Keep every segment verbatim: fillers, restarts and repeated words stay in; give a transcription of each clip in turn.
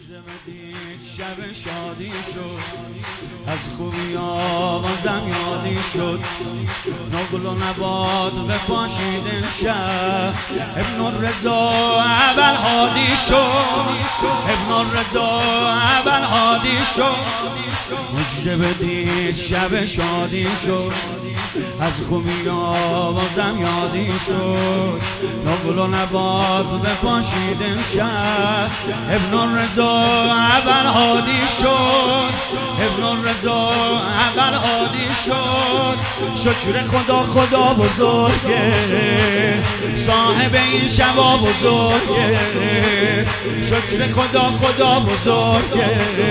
مجده بدید شب شادی شد، از خوبی آوازم یادی شد. نقل و نبات به پاشیدن شب، ابن الرضا اول هادی شد، ابن الرضا اول هادی شد. مجده بدید شب شادی شد، از خوبی آوازم یادی شد. نقل و نبات به پاشیدن شب، ابن الرضا اول هادی شد، ابن الرضا اول هادی شد. شکر خدا خدا بزرگه، صاحب این شبا بزرگه. شکر خدا خدا بزرگه،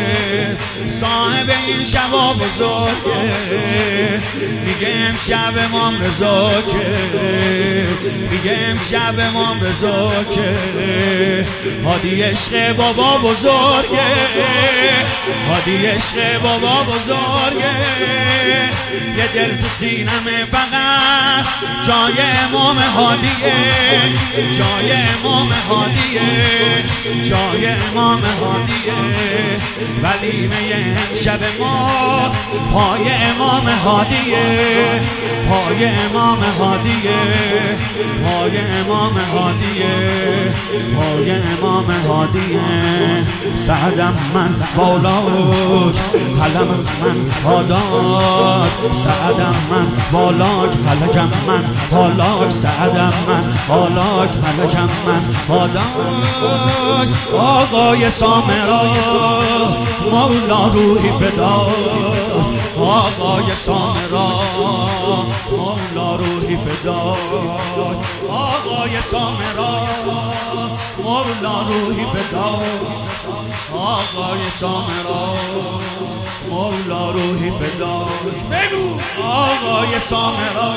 صاحب این شبا بزرگه. میگه امشب امام رضا که، میگه امشب امام رضا که هادی عشق بابا بزرگه، هادی عشق بابا بزرگه. یه دل تو سینمه فقط جای امام هادیه، جای امام هادیه، جای امام هادیه. ولیمه امشب ما پای امام هادیه، پای امام هادیه، پای امام هادیه، پای امام هادیه. سعدم من بالاک، حلم من هاداک، سعدم من بالاک، حلقم من هالاک، سعدم من بالاک، حلقم من هاداک. آقای سامرا مولا روحی فداک، آقای سامرا مولا روحی فداک، آقای سامرا مولا روحی فداک، آقای سامرا مولا روحی فداک. بگو آقای سامرا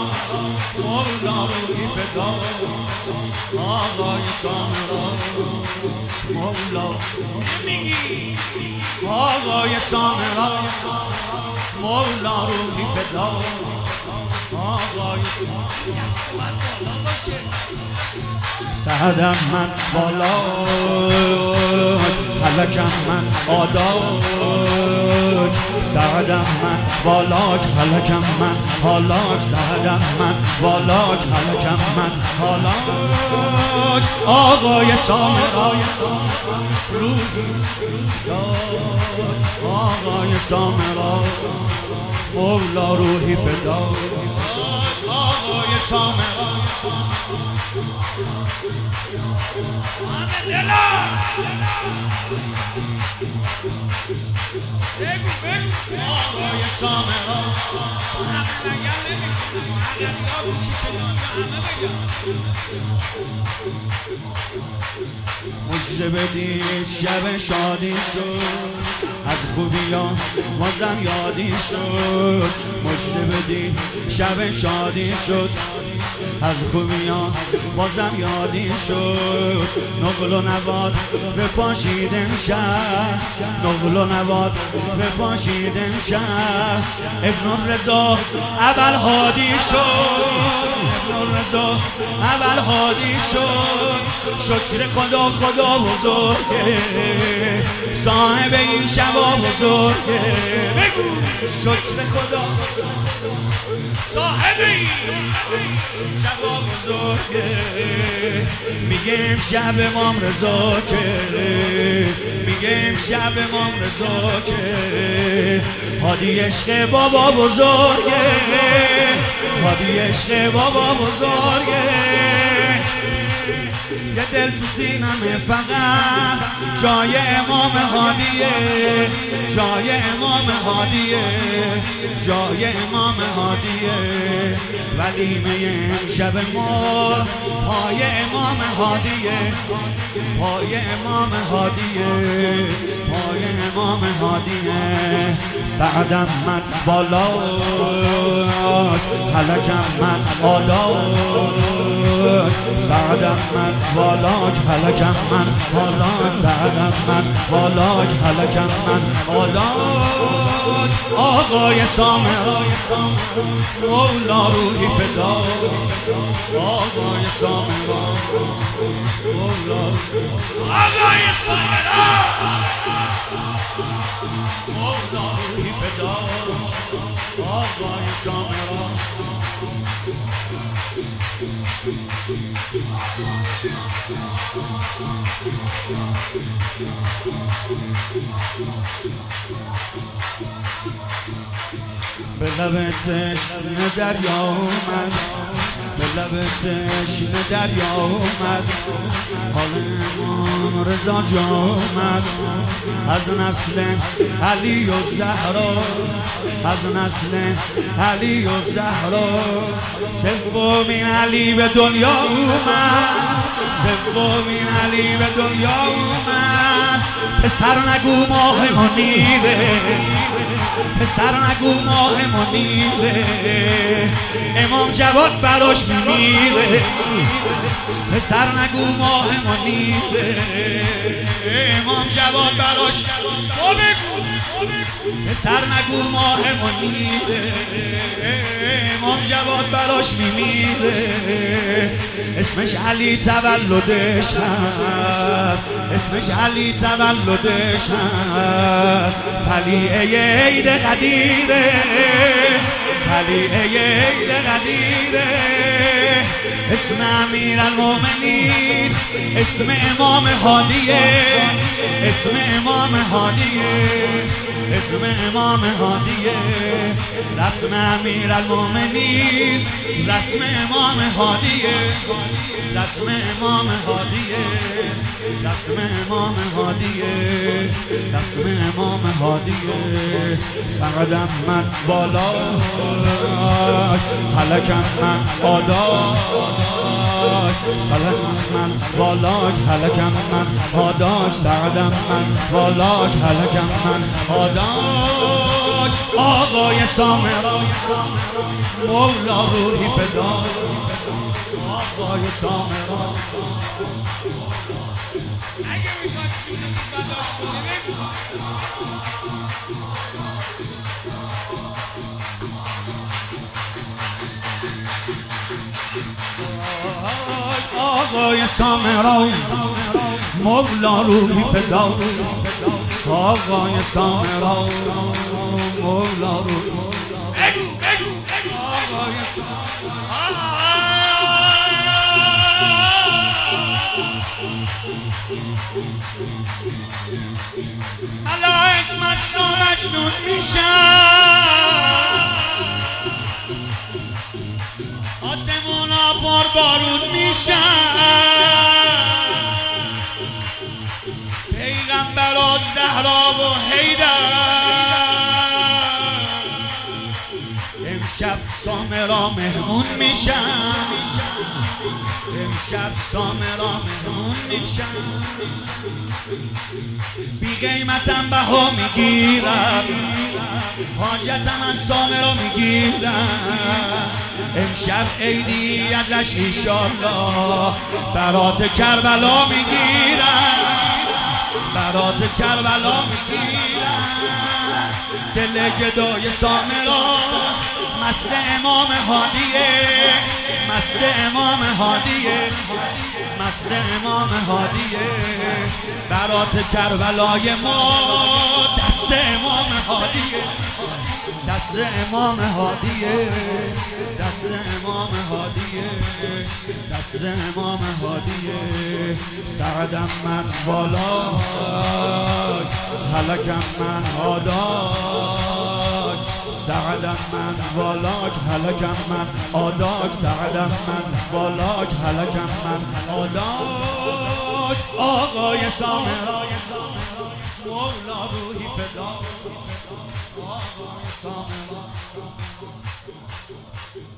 مولا روحی فداک، آقای سامرا مولا. میگی آقای سامرا مولا روحی فداک، آقای سعدم من بالاک، حلقم من آداک، سعدم من بالاک، حلقم من حالاک، سعدم من بالاک، حلقم من حالاک. آقای سامرا روحی فداک، آقای سامرا مولا روحی فداک، آقای سامرا بگو بگو آقای سامرا مجده بدید شب شادی شد، از خوبیان بازم یادی شد. مجده بدید شب شادی شد، از خوبیان بازم یادی شد. نقل و نبات به پاشیدن شهر، نقل و نبات به پاشیدن شهر. ابن الرضا اول هادی شد، ابن الرضا اول هادی شد. شکر خدا خدا بزرگه، صاحب این شبا بزرگه. بگو شکر خدا صاحب این شبا بزرگه. میگه امشب امام رضا که، میگه امشب امام رضا که هادی عشق بابا بزرگه، هادی عشق بابا بزرگه. یه دل تو سینمه فقط جای امام هادیه، جای امام هادیه، جای امام هادیه. ولیمه امشب ما پای امام هادیه، پای امام هادیه، پای امام هادیه. سعدم من بالاک، حلقم من آلاک، سعدم من بالاک، حلقم من آلاک، سعدم من بالاک، حلقم من آلاک. آقای سامرا مولا روحی فداک، آقای سامرا مولا. آقای سامرا مولا روحی فدا آقای سامرا. به لب تشنه دریا اومد، به لب تشنه دریا اومد، حال امام رضا جا اومد. از نسل علی و زهرا، از نسل علی و زهرا، سومین علی به دنیا اومد، سومین علی به دنیا اومد. پسر نگو ماه منیره، پسر نگو ماه منیره، امام جواد براش میمیره. پسر نگو ماه منیره، امام جواد براش پسر نگو ماه منیره، امام جواد براش میمیره. اسمش علی تولدش هست، اسمش علی تولدش هست. طلیعه عید قدیره، طلیعه عید قدیره. اسم امیر المومنین، اسم امام هادیه، اسم امام هادیه، اسم امام هادیه. رسم امیر المومنین، رسم امام هادیه، رسم امام هادیه، رسم امام هادیه، رسم امام هادیه. سقدم من بالا، حلکم من آداش، سقدم من بالا، حلکم من آداش، سقدم من بالا، حلکم من آداش. آقای سامرا مولا روحی فدا آقای سامرا. اگه میخواد شونه برداشت کنیم آقای سامرا مولا روحی فدا آقای سامرا مولا روحی آقای سامرا. ملائک مست و مجنون میشن، آسمونا پر بارون میشن. پیغمبر و زهرا و حیدر امشب سامرا مهمون میشن، امشب سامرا مهمون میشن. بی قیمتم بها میگیرم، حاجتم از سامرا میگیرم. امشب عیدی ازش ایشالله برات کربلا میگیرم، برات کربلا میگیرم. دل گدای سامرا مست امام هادیه، مست امام هادیه، مست امام هادیه. برات کربلای ما دست امام هادیه، دست امام هادیه، دست امام هادیه، دست امام هادیه. سعدم من بالا، هلکم من آداک، سعدم من بالاک، هلکم من آداک، سعدم من بالاک، هلکم من آداک. آقای سامرا مولا روحی فدا آقای سامرا.